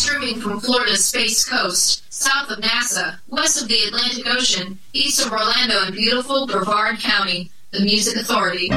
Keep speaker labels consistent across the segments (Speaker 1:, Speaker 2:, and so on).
Speaker 1: Streaming from Florida's Space Coast, south of NASA, west of the Atlantic Ocean, east of Orlando and beautiful Brevard County, the Music Authority.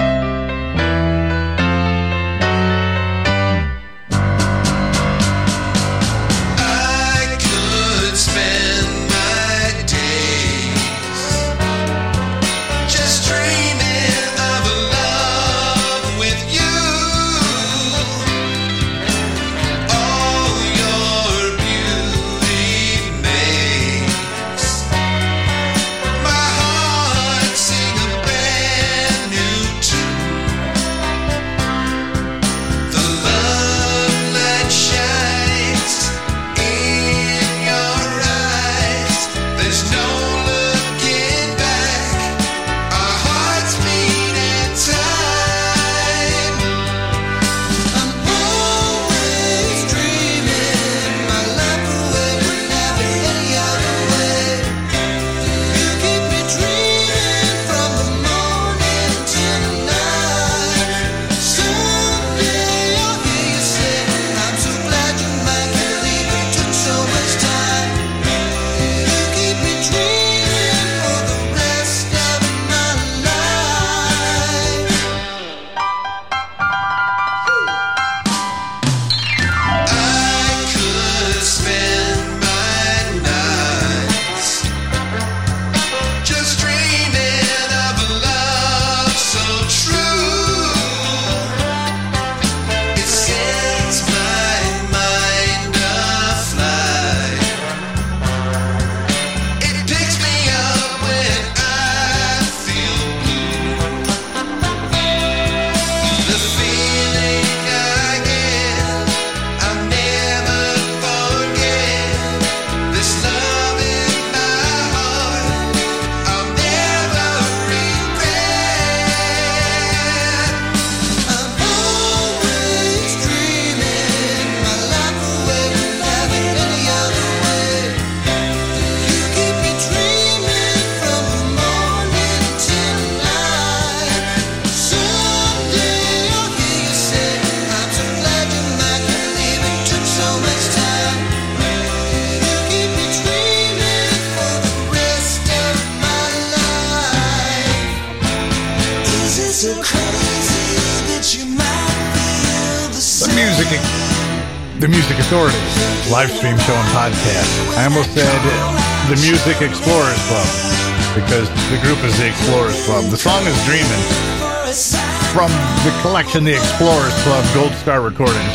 Speaker 2: The Music Authority, live stream show and podcast. I almost said the Music Explorers Club because the group is the Explorers Club. The song is Dreamin' from the collection The Explorers Club, Gold Star Recordings.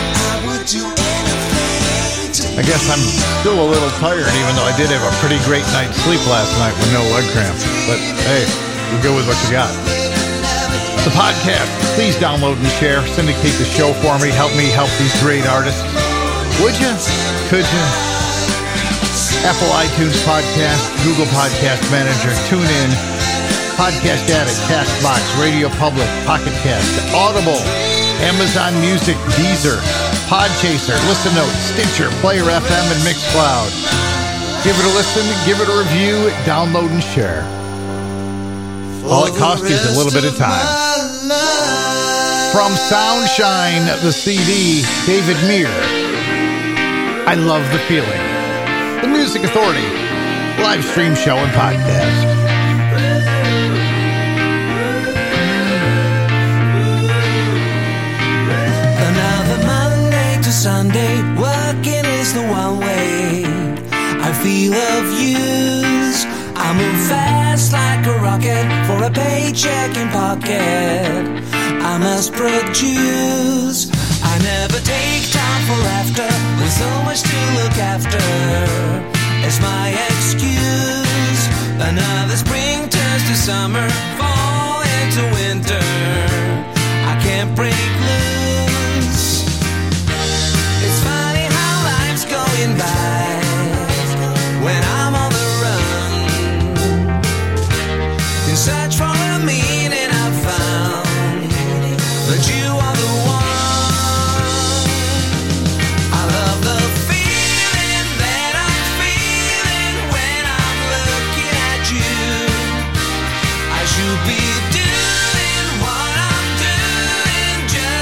Speaker 2: I guess I'm still a little tired, even though I did have a pretty great night's sleep last night with no leg cramp. But hey, you go with what you got. The podcast, please download and share. Syndicate the show for me. Help these great artists. Would you? Could you? Apple iTunes Podcast, Google Podcast Manager, TuneIn, Podcast Addict, CastBox, Radio Public, Pocket Cast, Audible, Amazon Music, Deezer, Podchaser, Listen Note, Stitcher, Player FM, and Mixcloud. Give it a listen, give it a review, download and share. All it costs you is a little bit of time. From Soundshine, the CD, David Meir. I love the feeling. The Music Authority, live stream show and podcast.
Speaker 3: Another Monday to Sunday, working is the one way. I feel of use. I move fast like a rocket for a paycheck in pocket. I must produce. I never take time for after. There's so much to look after. It's my excuse. Another spring turns to summer, fall into winter. I can't break loose. It's funny how life's going by when I'm on the run. In search for a meaning I've found that you are the one. I love the feeling that I'm feeling when I'm looking at you. I should be doing what I'm doing just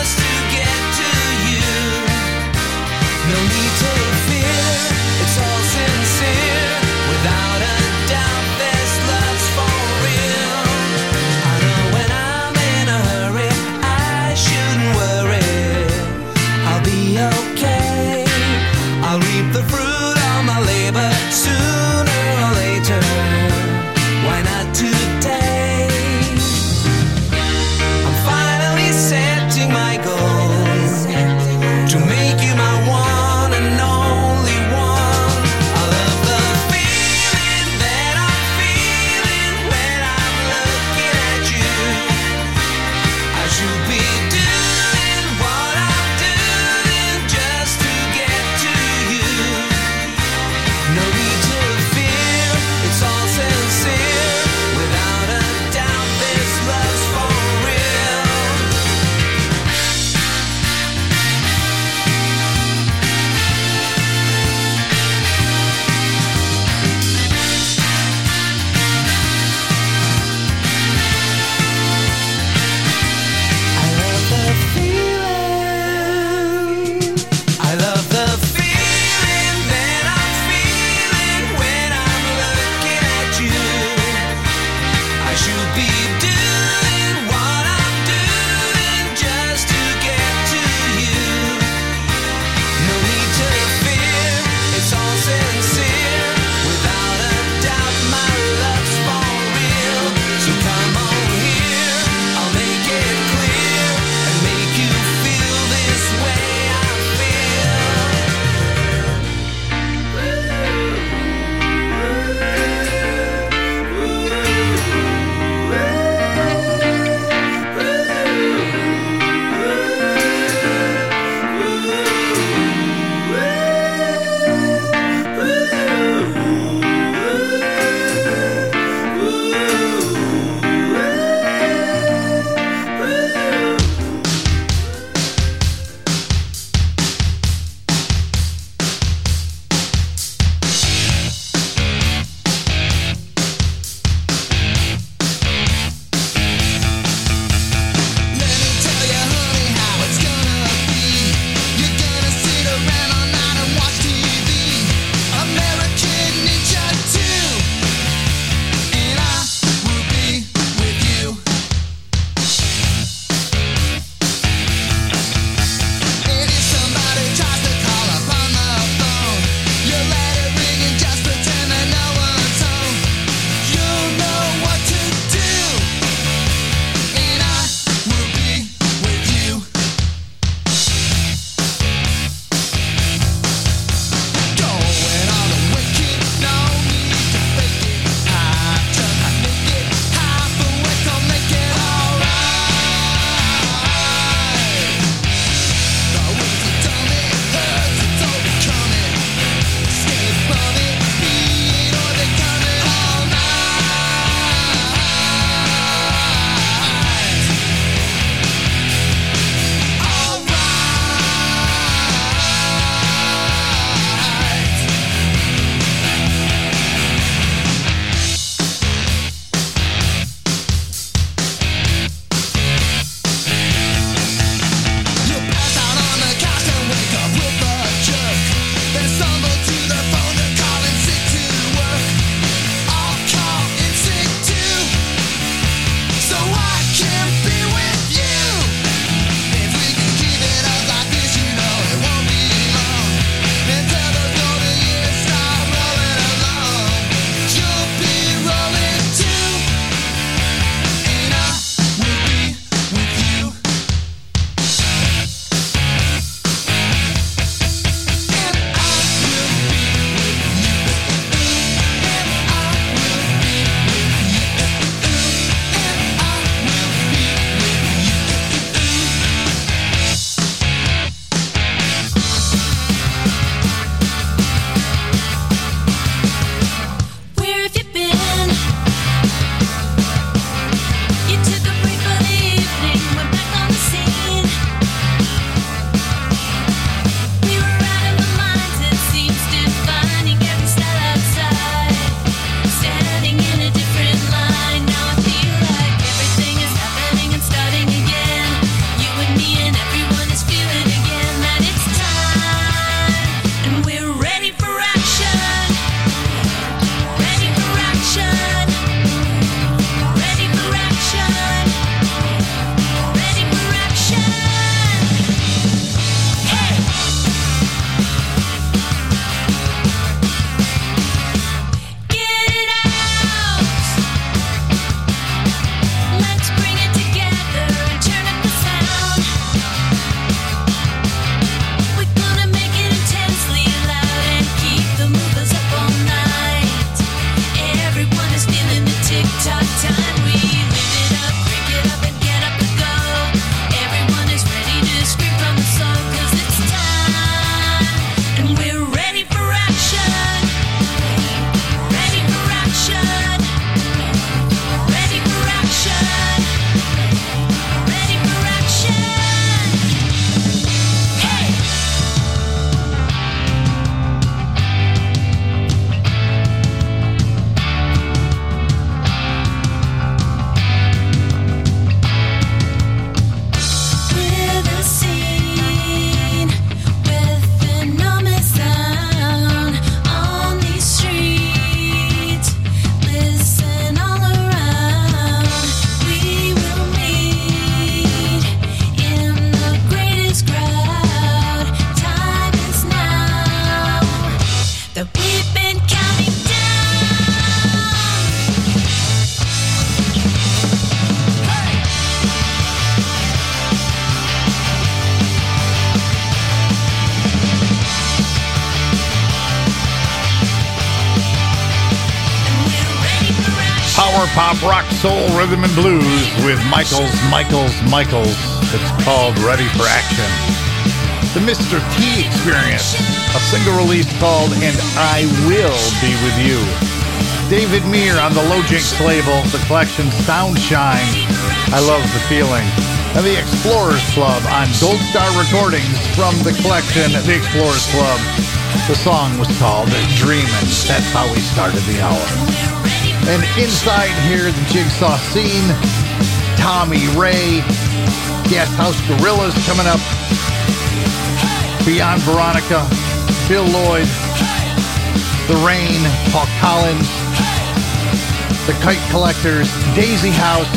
Speaker 2: Power pop, rock, soul, rhythm, and blues with Michaels. It's called Ready for Action. The Mr. T Experience, a single release called And I Will Be With You. David Meir on the Lojinx label, the collection Soundshine, I Love the Feeling. And the Explorers Club on Gold Star Recordings from the collection The Explorers Club. The song was called Dreamin'. That's how we started the hour. And inside here, the Jigsaw Scene, Tommy Ray, Gas House Gorillas coming up, Beyond Veronica, Bill Lloyd, The Rain, Paul Collins, The Kite Collectors, Daisy House,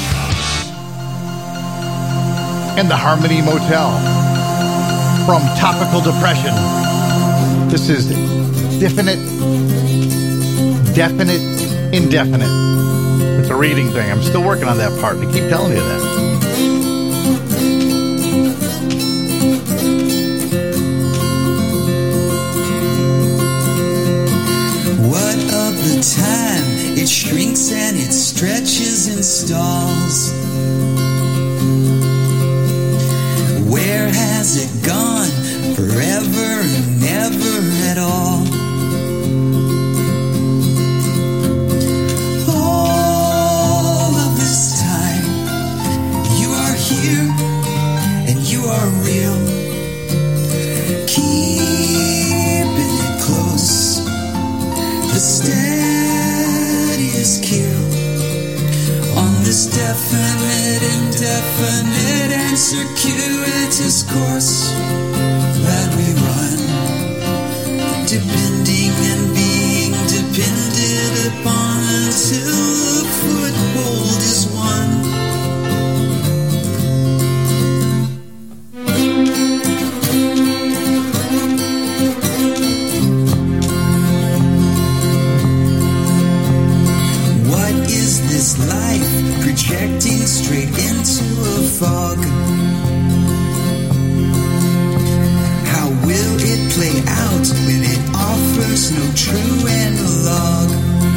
Speaker 2: and the Harmony Motel. From Topical Depression, this is Definite, Indefinite. It's a reading thing. I'm still working on that part. I keep telling you that.
Speaker 3: What of the time? It shrinks and it stretches and stalls. Where has it gone? Forever and never at all. All of this time, you are here and you are real. Keeping it close, the steadiest keel on this definite, indefinite, and circuitous course that we run, depending and being depended upon until the foothold is won. What is this life projecting straight into a fog? How will it play out when it offers no true analog?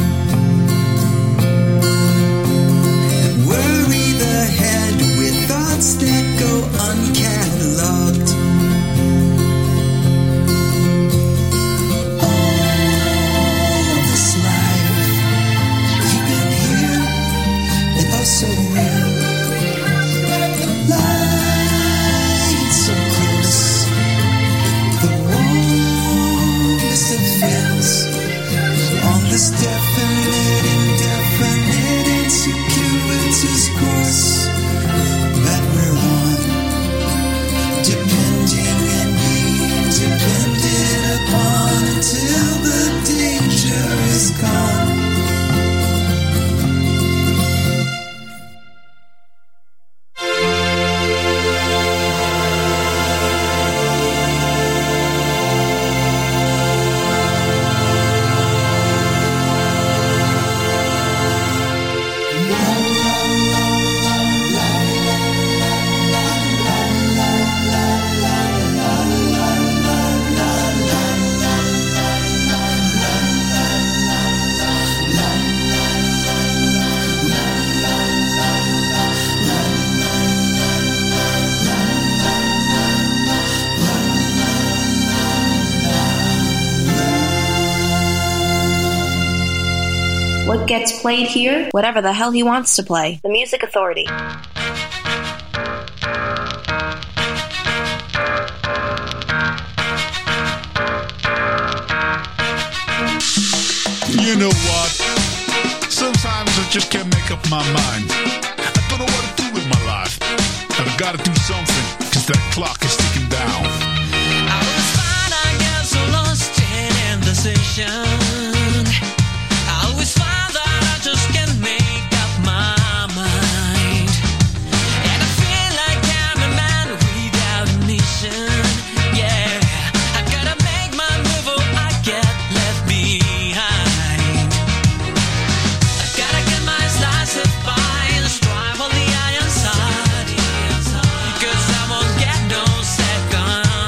Speaker 3: Worry the head with thoughts that go uncatalogued. All of this life, you've been here and oh so real. Light so close, the warmest of feels on this definite, indefinite, and circuitous course that we're on, depending and being depended upon until the danger is gone.
Speaker 4: What gets played here? Whatever the hell he wants to play. The Music Authority.
Speaker 5: You know what? Sometimes I just can't make up my mind. I don't know what to do with my life. And I gotta do something, cause that clock is ticking down.
Speaker 6: I was fine, I get so lost in indecision. I always find that I just can't make up my mind. And I feel like I'm a man without a mission. Yeah, I gotta make my move or I get left behind. I gotta get my slice of pie and strive on the iron side. Cause I won't get no second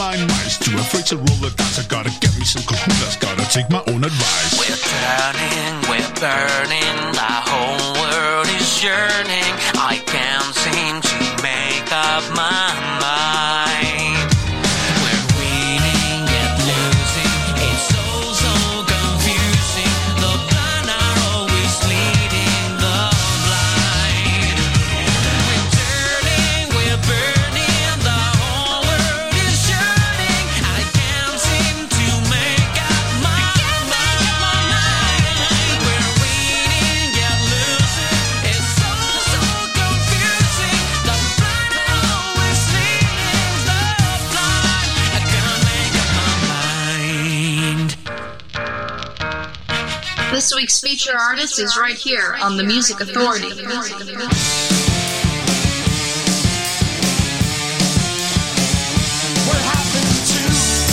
Speaker 5: blind mice, too afraid to roll the dice. I gotta get me some kahunas, gotta take my own advice.
Speaker 6: We're turning, we're burning, the whole world is yearning. I can't seem to make up my mind. We're winning yet losing, it's so confusing. The blind are always leading the blind. We're turning, we're burning, the whole world is yearning. I can't seem to make up my mind. We're winning yet losing, it's so confusing. The blind are always leading the blind. I can't make up my mind.
Speaker 1: This week's feature artist is right here on the Music Authority.
Speaker 7: What happened to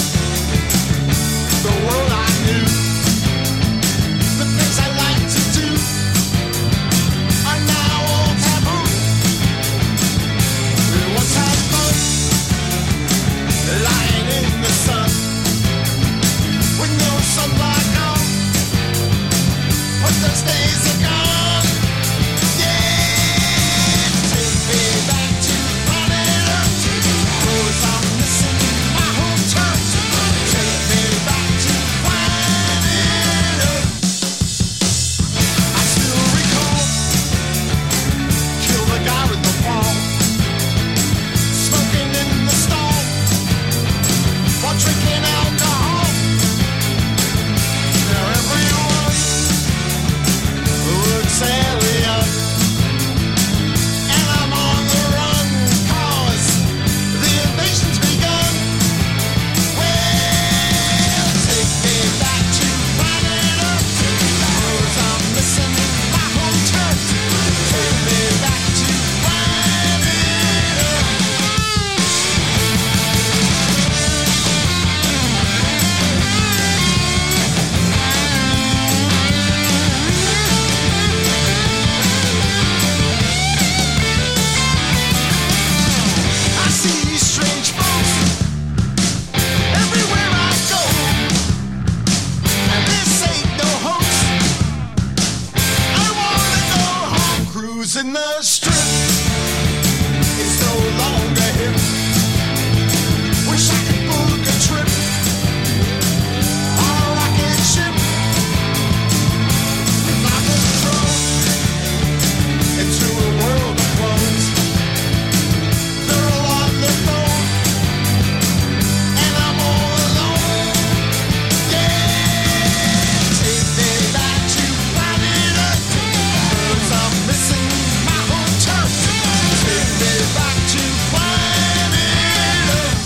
Speaker 7: the world I knew? The things I like to do are now all taboo. We once had fun, lying in the sun, with no sunlight on. But those days are gone. Yeah, take me back to planet Earth. 'Cause I'm missing my home turf. Take me back to planet Earth. I still recall, kill the guy with the wall, smoking in the stall, while drinking alcohol. Now everyone looks alien, and I'm on the run, 'cause the invasion's begun. Well, take me back to planet Earth, 'cause I'm missing my home turf. Take me back to planet Earth. I see strange folks everywhere I go, and this ain't no hoax. I wanna go home, cruising the strip. It's no longer hip. Wish I could book a trip on a rocket ship. If I was thrown into a world of clones, they're all on the phone, and I'm all alone. Yeah, take me back to planet Earth, 'cause I'm missing my home turf. Take me back to planet Earth.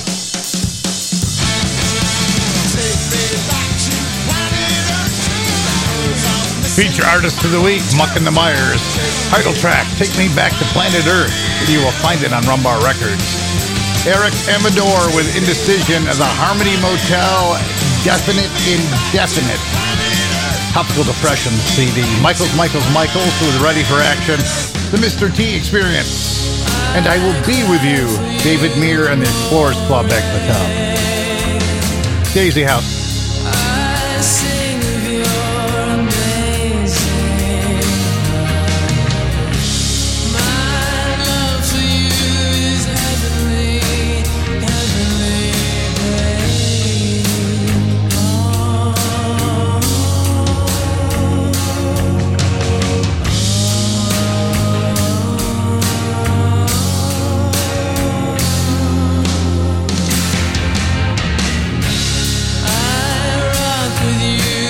Speaker 7: Take me back to planet Earth, 'cause I'm missing.
Speaker 2: Feature artist of the week, Muck and the Myers. Title track, Take Me Back to Planet Earth. You will find it on Rumbar Records. Eric Amador with Indecision of the Harmony Motel, Definite Indefinite. Topical Depression CD. Michaels with Ready for Action. The Mr. T Experience. And I Will Be With You. David Meir and the Explorers Club back at the top. Daisy House.
Speaker 3: I sing of your amazing love. My love for you is heavenly, heavenly, babe. I rock with you.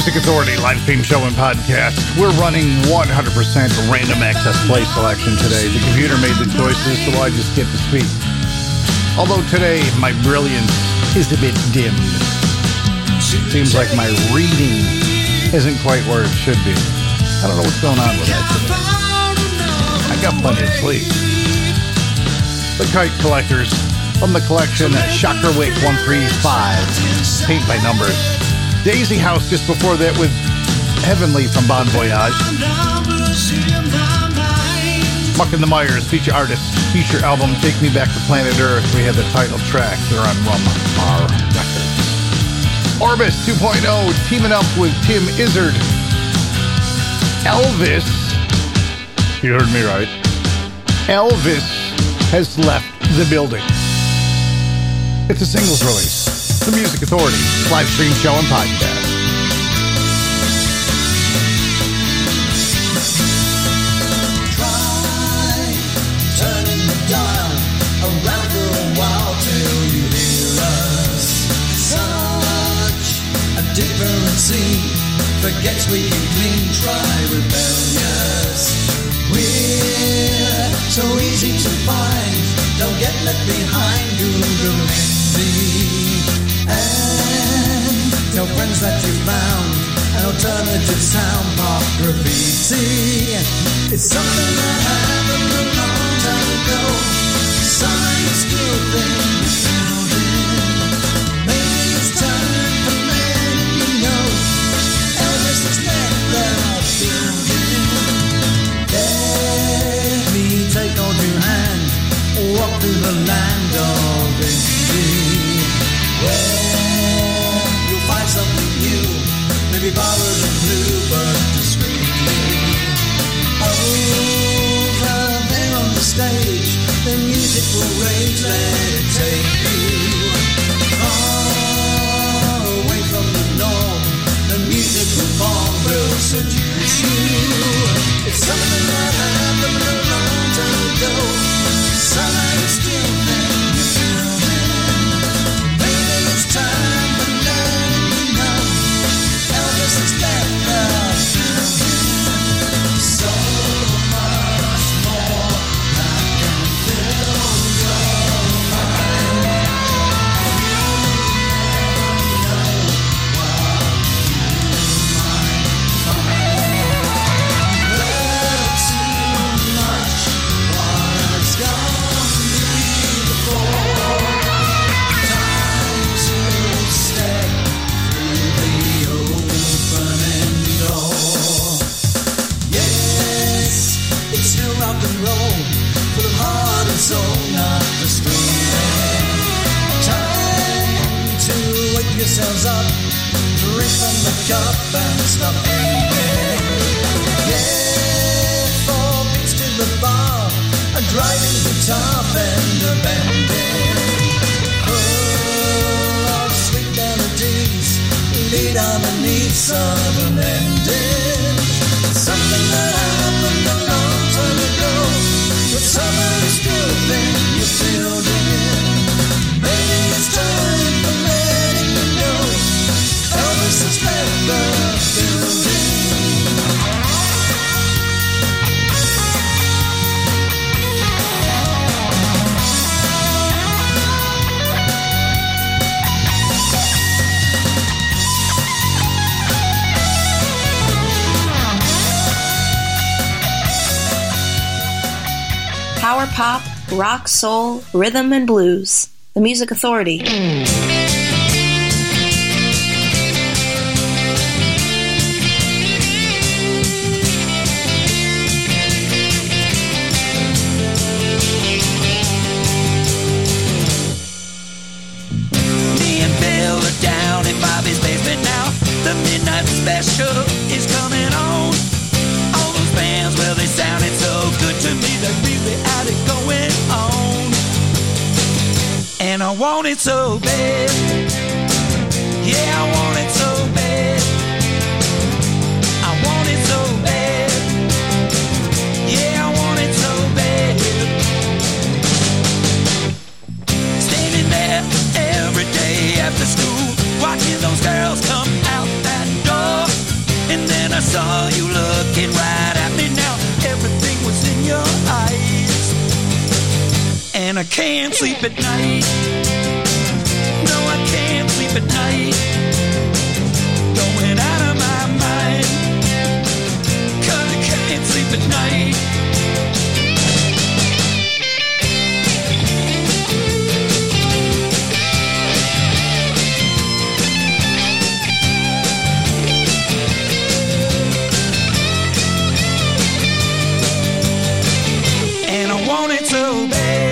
Speaker 2: Music Authority live stream show and podcast. We're running 100% random access play selection today. The computer made the choices, so I just get to speak. Although today my brilliance is a bit dimmed. Seems like my reading isn't quite where it should be. I don't know what's going on with that today. I got plenty of sleep. The Kite Collectors from the collection Shockerwick 135, Paint by Numbers. Daisy House just before that with Heavenly from Bon Voyage. Muck and the Myers, feature artist, feature album Take Me Back to Planet Earth. We had the title track. They're on Rum Bar Records. Orbis 2.0 teaming up with Tim Izzard. Elvis, you heard me right, Elvis has left the building. It's a singles release. The Music Authority live stream show and podcast.
Speaker 7: Try turning the dial around for a while till you hear us. Such a different scene. Forget sweet and clean, try rebellious. We're so easy to find. Don't get left behind, Google me. And tell friends that you found an alternative sound, pop graffiti. It's something that happened a long time ago. Science still things building. Maybe it's time for letting you know Elvis has left the building. Let me take hold your hand, walk through the land of indie, where you'll find something new, maybe borrowed and blue, but discreetly. Over there on the stage, the music will rage, let it take you far away from the norm. The musical form will seduce you. It's something that happened a long time ago. Sunlight is still there, you're building. Maybe it's time for letting you know Elvis has left the building. So much more I can fill your mind. You never know what you might find. Well, too much water's gone before. Time to step through the opening door. Yes, it's still rock and roll, full of heart and soul, not destroyed. Time to wake yourselves up, drink from the cup and stop drinking. Yeah, 4 beats to the bar, a driving guitar fender bending, full of sweet melodies, lead harmonies of an ending. Something that happened a long time ago, but summer is still there, you're building. Maybe it's time for letting you know Elvis has left the building.
Speaker 4: Power pop, rock, soul, rhythm, and blues. The Music Authority.
Speaker 6: Me and Bill are down in Bobby's basement now. The midnight special is coming on. All those bands, well, they sounded so good to me. They really had it going on. And I want it so bad. Yeah, I want it so bad. I want it so bad. Yeah, I want it so bad. Standing there every day after school, watching those girls come out that door. can't sleep at night. No, I can't sleep at night. Going out of my mind. 'Cause I can't sleep at night. And I want it so bad.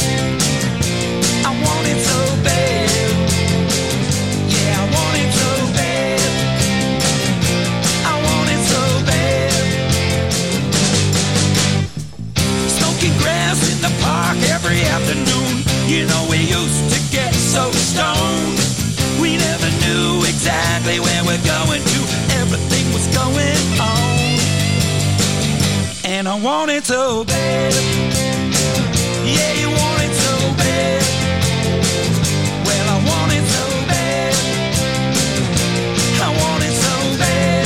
Speaker 6: I want it so bad. Yeah, I want it so bad. I want it so bad. Smoking grass in the park every afternoon. You know we used to get so stoned. We never knew exactly where we're going to. Everything was going on. And I want it so bad. Yeah, you want it so bad. Well, I want it so bad. I want it so bad.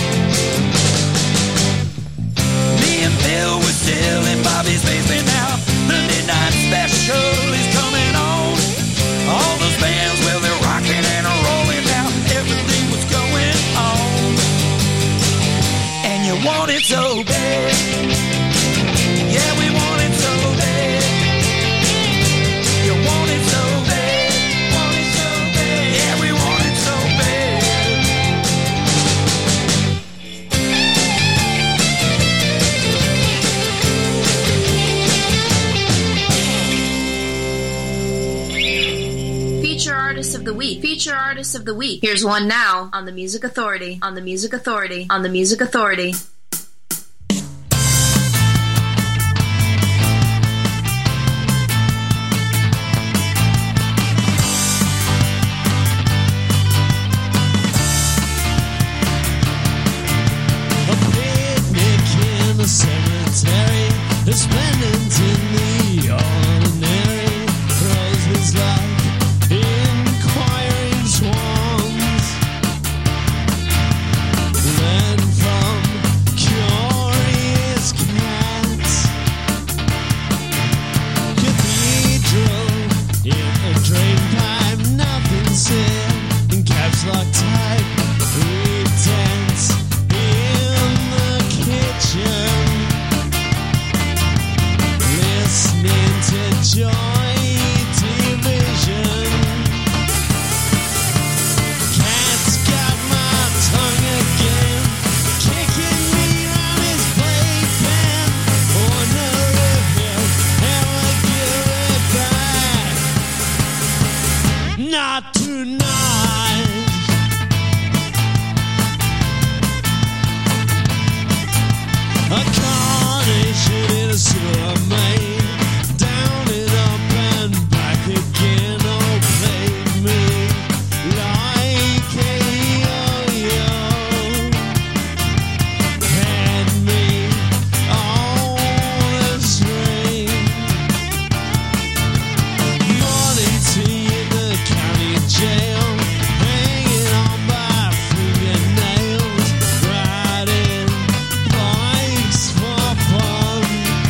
Speaker 6: Me and Bill were still in Bobby's basement now. The midnight special is coming on. All those bands, well, they're rocking and rolling now. Everything was going on. And you want it so bad. Yeah, we want it so bad. You want it so bad. Want it so bad. Yeah, we want it so bad.
Speaker 4: Feature Artist of the Week. Feature Artist of the Week. Here's one now on the Music Authority. On the Music Authority. On the Music Authority.
Speaker 3: A picnic in the cemetery, resplendent in the ordinary, roses like inquiring swans, learn from curious cats. Cathedral in a drain pipe, nothing said, in caps lock tight, we dance in the kitchen, listening to Joy Division. Cat's got my tongue again, kicking me round his playpen. Wonder if he'll ever give it back. Not tonight. A carnation in a sewer main, down and up and back again. Oh, play me like a yo-yo, hand me on a string. Morning tea in the county jail, hanging on by fingernails, riding bikes for fun,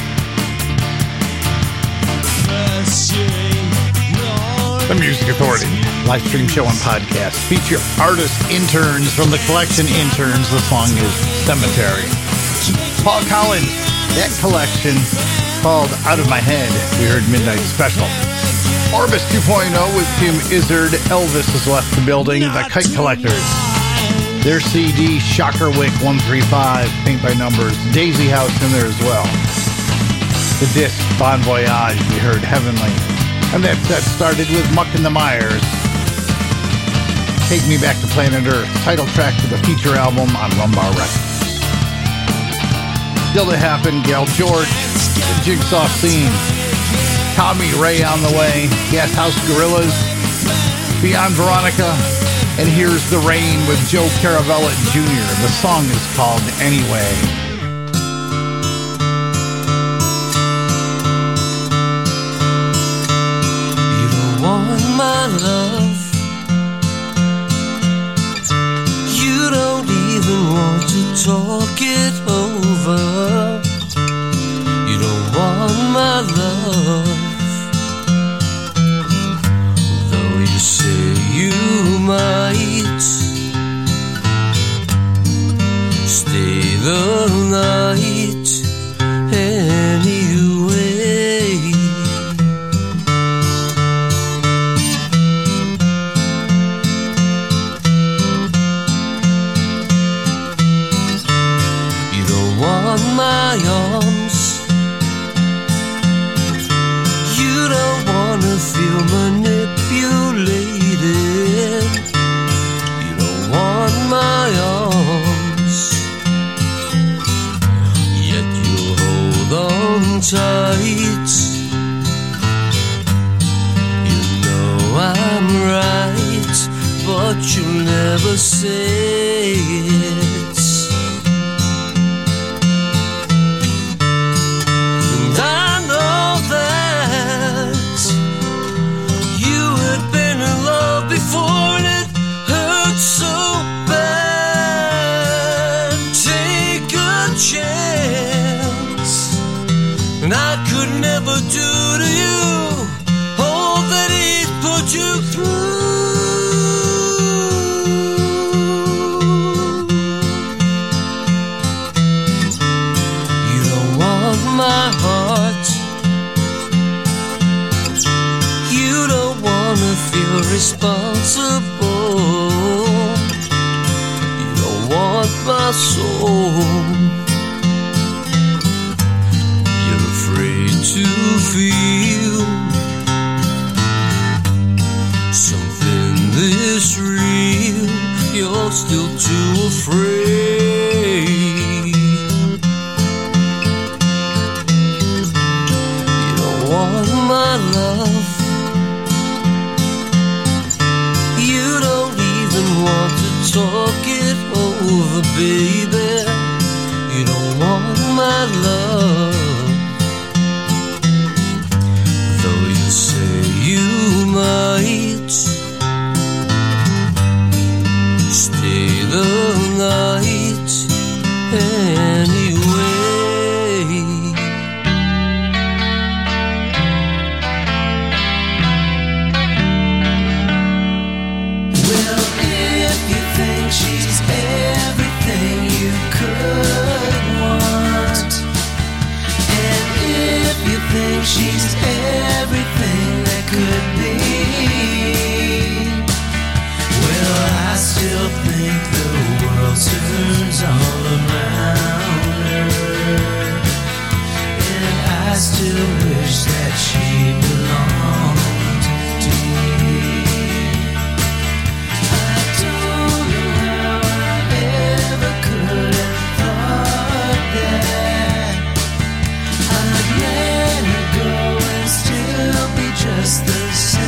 Speaker 3: pursuing
Speaker 2: The Music Authority, live stream show and podcast. Feature artist interns from the collection Interns. The song is Cemetery. Paul Collins, that collection called Out of My Head. We heard Midnight Special. Orbis 2.0 with Tim Izzard. Elvis has left the building. The Kite Collectors. Their CD, Shockerwick 135, Paint by Numbers. Daisy House in there as well. The disc, Bon Voyage. We heard Heavenly. And that set started with Muck and the Myers. Take Me Back to Planet Earth, title track to the feature album on Lumbar Records. Still to happen, Gail George, The Jigsaw Scene, Tommy Ray on the way, Gas House Gorillas, Beyond Veronica, and Here's the Rain with Joe Caravella Jr. The song is called Anyway.
Speaker 3: You don't want my love. You don't even want to talk it over. You don't want my love. feel manipulated. You don't want my arms, yet you hold on tight. You know I'm right, but you'll never say it. And I know that you had been in love before and it hurt so bad. Take a chance, and I could never do to you all that he'd put you through. My heart, you don't wanna feel responsible. You don't want my soul. You're afraid to feel something this real. You're still too afraid. Want my love, you don't even want to talk it over, baby. You don't want my love, though you say you might stay the night anyway. She's everything you could want, and if you think she's everything that could be, well, I still think the world turns all around her, and I still wish that she belonged to me. Just the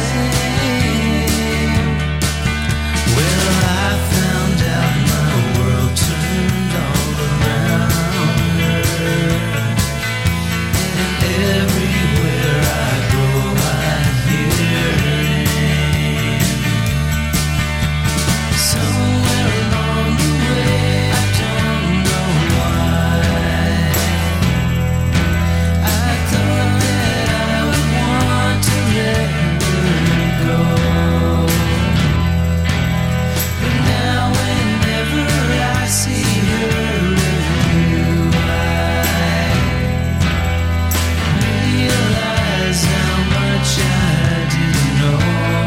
Speaker 3: same. Well, I found out my world turned all around her, and everywhere I go I hear her name. Somewhere along the way, I don't know why, I thought that I would want to let her go. But now whenever I see her with you, I realize how much I didn't know.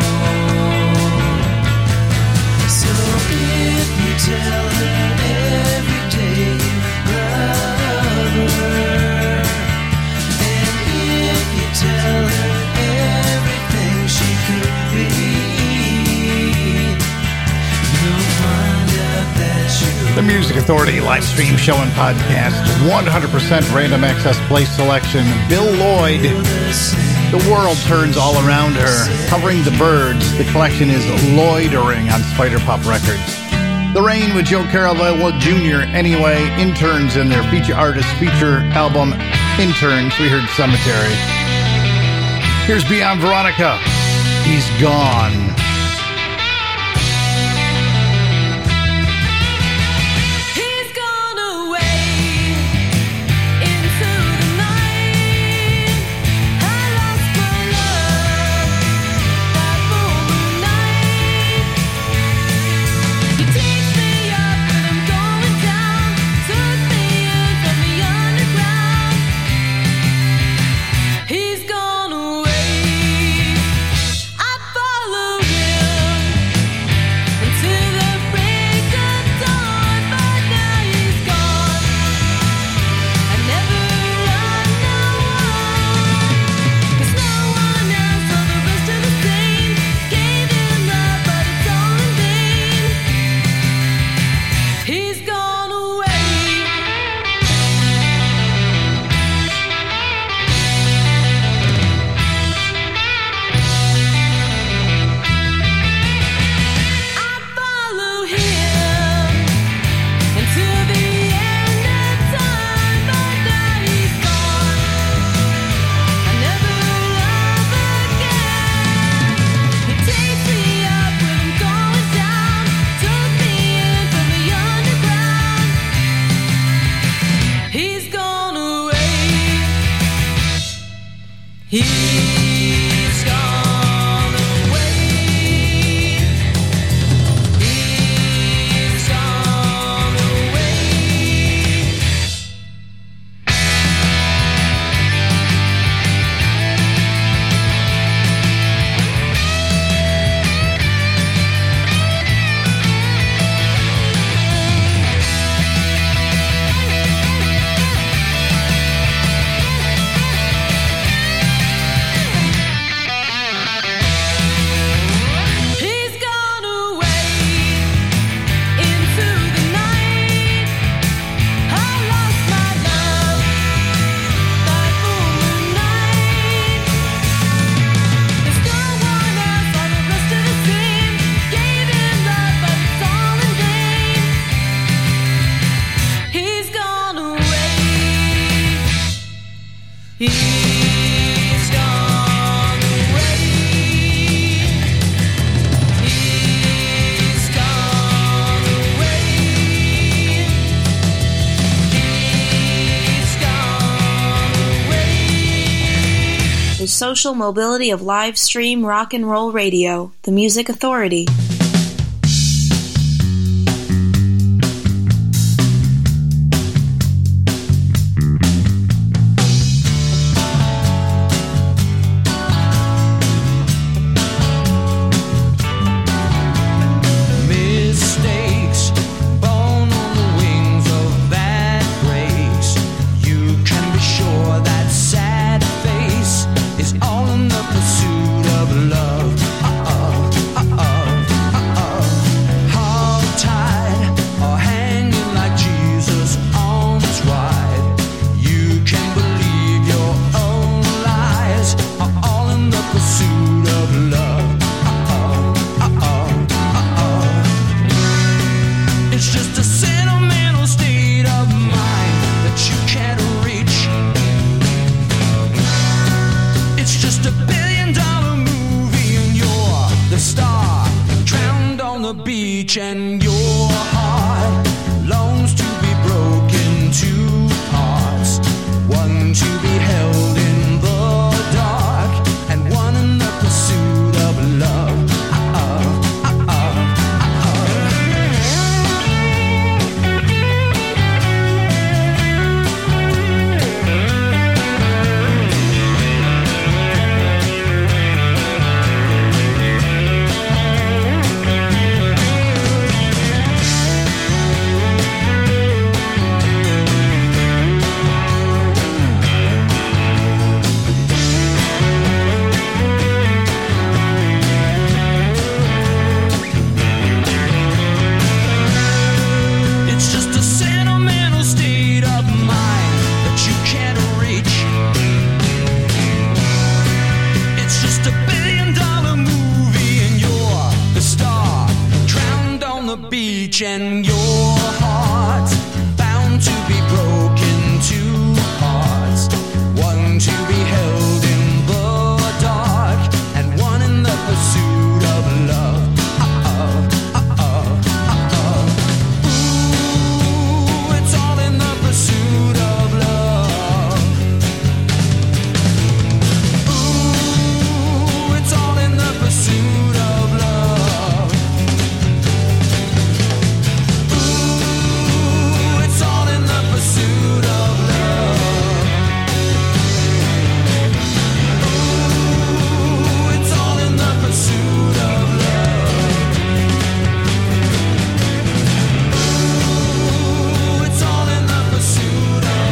Speaker 3: So if you tell her every day you love her, and if you tell her everything she could be, you'll find out that you
Speaker 2: The Music Authority live stream show and podcast, 100% random access place selection. Bill Lloyd, The World Turns All Around Her, covering the Byrds. The collection is Loitering on Spider Pop Records. The Rain with Joe Caravella Jr. Anyway, Interns in their feature artist feature album Interns. We heard Cemetery. Here's Beyond Veronica. He's Gone.
Speaker 8: He's gone away into the night. I lost my love that moment night. He takes me up and I'm going down. Took me in from the underground. He's gone away. I followed
Speaker 4: social mobility of live stream rock and roll radio, the Music Authority.
Speaker 3: Mistakes born on the wings of bad breaks. You can be sure that sad face is all in the pursuit of love. Hog-tied or hanging like Jesus arms wide. You can believe your own lies are all in the pursuit of love. It's just a sentimental state of mind that you can't reach. It's just $1 billion movie and you're the star, drowned on the beach, and your heart longs to be broken to parts. One to be held in the dark, and one in the pursuit of love. It's just a sentimental state of mind that you can't reach. It's just $1 billion movie and you're the star, drowned on the beach, and your heart bound to be broken to parts. One to be held in the dark, and one in the pursuit of love. Ooh, it's all in the pursuit of love. Ooh, it's all in the pursuit of love. Ooh, it's all in the pursuit of love. Ooh, it's all in the pursuit of love. Ooh, it's all in the pursuit of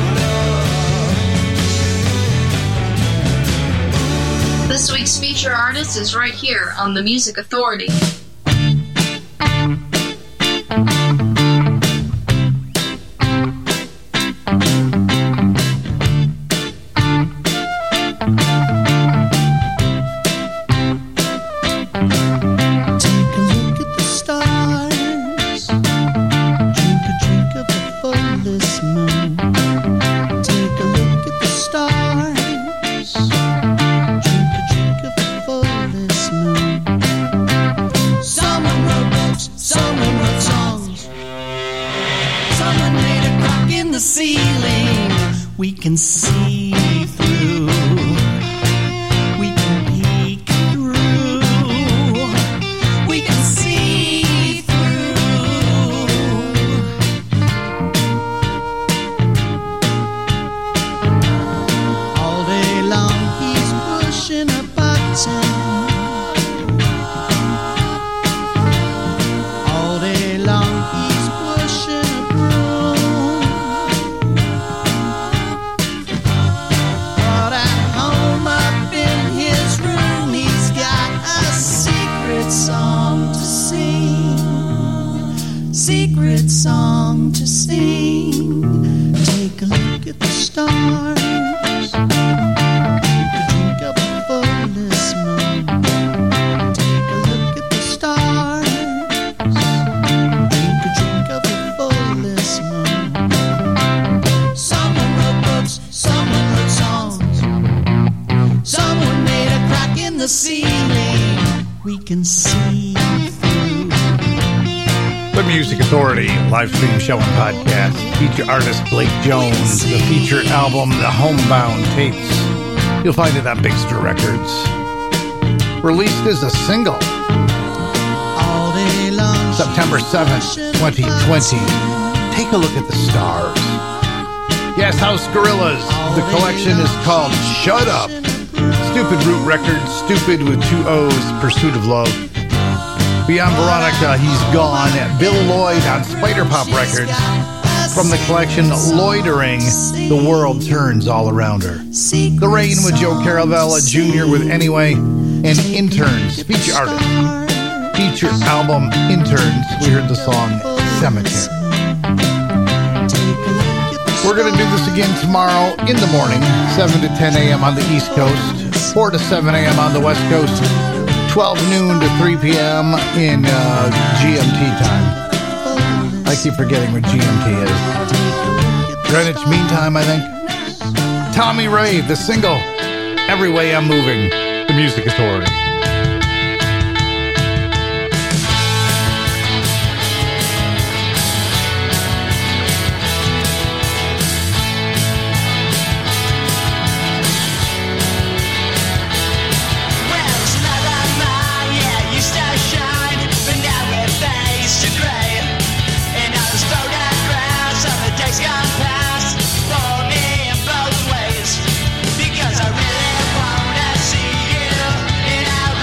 Speaker 3: love.
Speaker 1: This week's feature artist is right here on the Music Authority.
Speaker 9: Take a look at the stars. Drink a drink of the fullest moon. Take a look at the stars. Drink a drink of the fullest moon. Someone wrote books, someone wrote songs. Someone made a crack in the ceiling. We can see through. We can peek through. We can see through. All day long he's pushing a button. All day long he's pushing a broom. But at home up in his room he's got a secret song to sing. Secret song to sing. Take a look at the stars. Take a drink of the fullest moon. Take a look at the stars. Drink a drink of the fullest moon. Someone wrote books, someone wrote songs. Someone made a crack in the ceiling. We can see through.
Speaker 2: The Music Authority live stream show and podcast. Feature artist Blake Jones. The feature album, The Homebound Tapes. You'll find it on Bigster Records. Released as a single
Speaker 9: All day long.
Speaker 2: September 7th, 2020. Take a look at the stars. Yes, House Gorillas. The collection is called Shut Up. Stupid Root Records, Stupid with 2 O's, Pursuit of Love. Beyond Veronica, He's Gone. Bill Lloyd on Spider Pop Records. From the collection Loitering, The World Turns All Around Her. The Rain with Joe Caravella Jr. with Anyway. And Interns, feature artist. Feature album Interns. We heard the song Cemetery. We're going to do this again tomorrow in the morning, 7 to 10 a.m. on the East Coast, 4 to 7 a.m. on the West Coast, 12 noon to 3 p.m. in GMT time. I keep forgetting what GMT is. Greenwich Mean Time, I think. Tommy Ray, the single, Every Way I'm Moving, the Music Authority.
Speaker 10: Because I really wanna see you.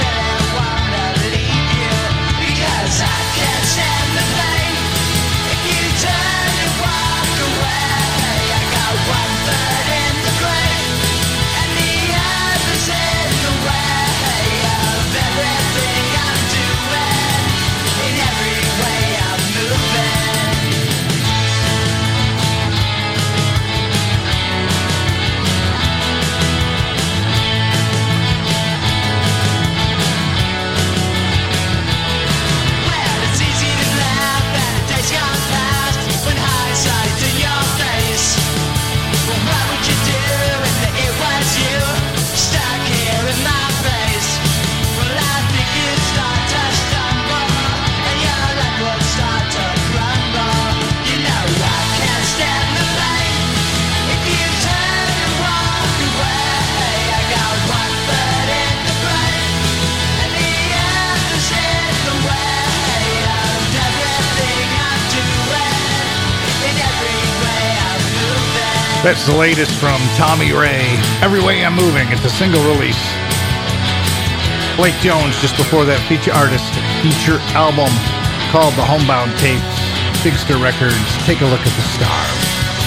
Speaker 2: That's the latest from Tommy Ray. Every Way I'm Moving. It's a single release. Blake Jones, just before that, feature artist, feature album called The Homebound Tapes. Bigster Records. Take a look at the stars.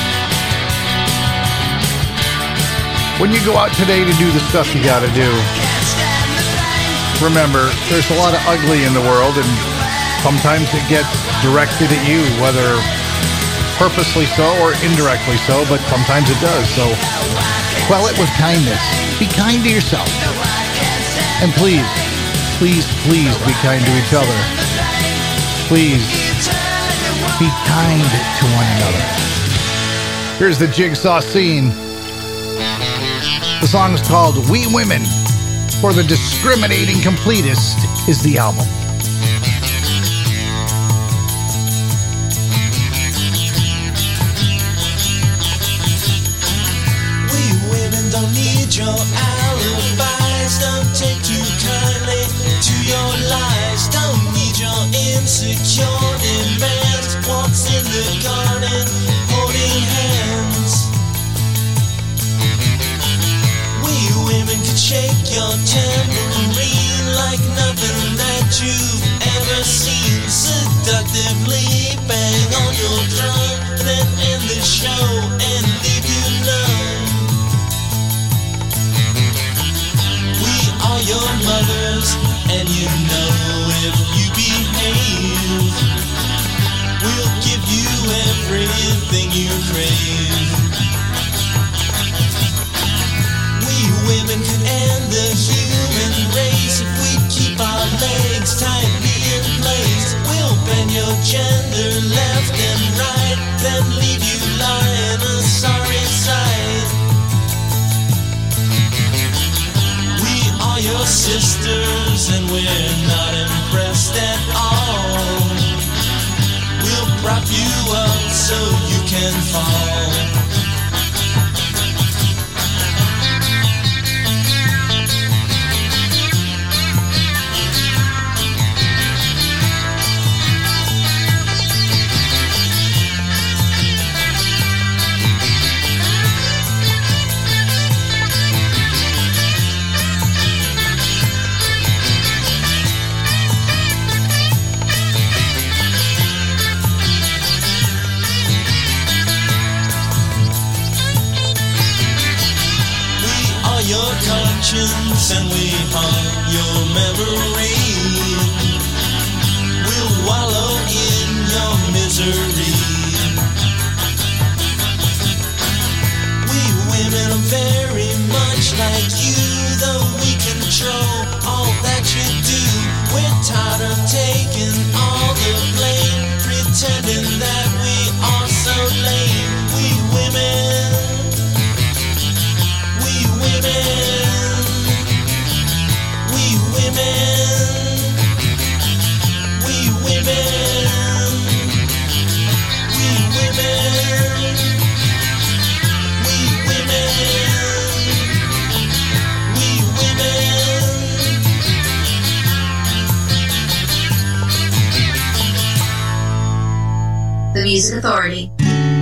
Speaker 2: When you go out today to do the stuff you gotta do, remember, there's a lot of ugly in the world, and sometimes it gets directed at you, whether purposely so or indirectly so, but sometimes it does. So, quell it with kindness. Be kind to yourself. And please, please, please be kind to each other. Please, be kind to one another. Here's the Jigsaw Scene. The song is called We Women. For the Discriminating Completist is the album.
Speaker 3: Don't need your alibis. Don't take too kindly to your lies. Don't need your insecure demands. Walks in the garden holding hands. We women could shake your tambourine like nothing that you've ever seen. Seductively bang on your drum, then end the show and leave you numb. All your mothers, and you know if you behave, we'll give you everything you crave. We women could end the human race if we keep our legs tightly in place. We'll bend your gender left and right, then leave you lying a sorry sight. Your sisters, and we're not impressed at all. We'll prop you up so you can fall.
Speaker 1: The Music Authority.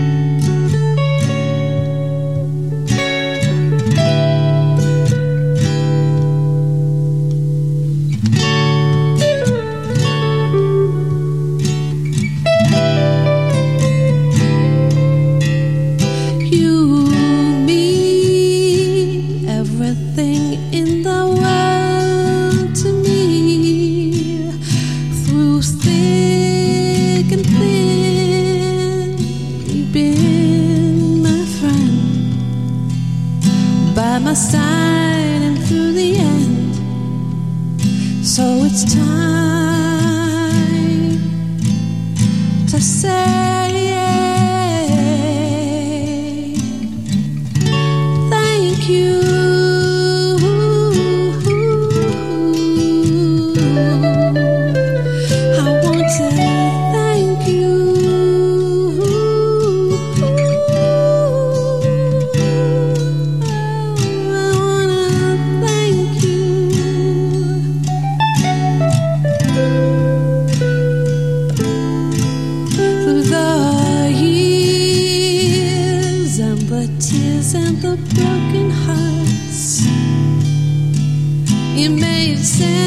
Speaker 8: My side and through the end. So it's time to say thank you. I want to thank you. And the broken hearts, it made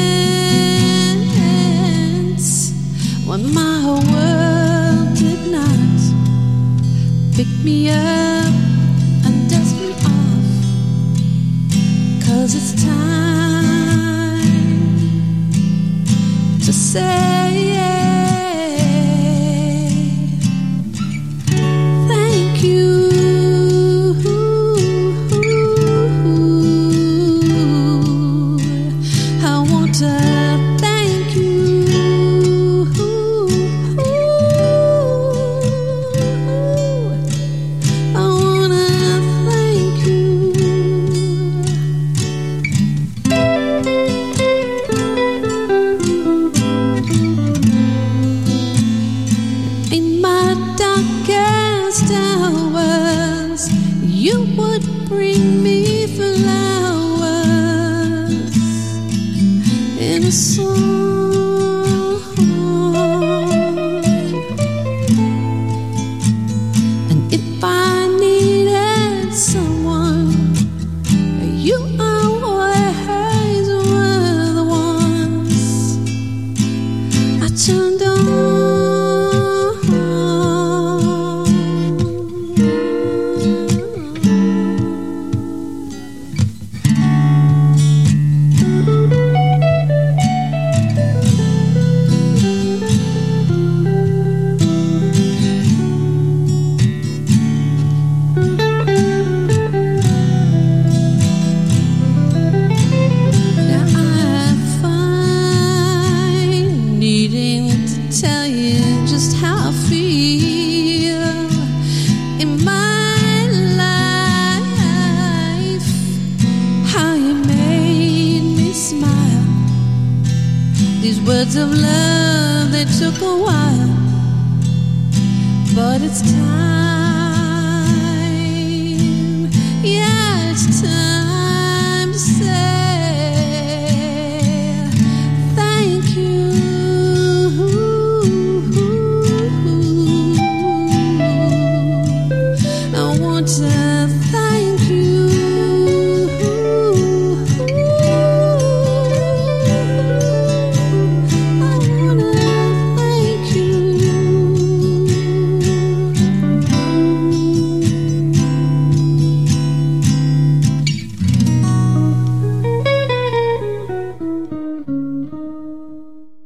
Speaker 8: sense when my world did not pick me up and dust me off. 'Cause it's time to say thank you. Words of love, they took a while, but it's time, yeah, it's time.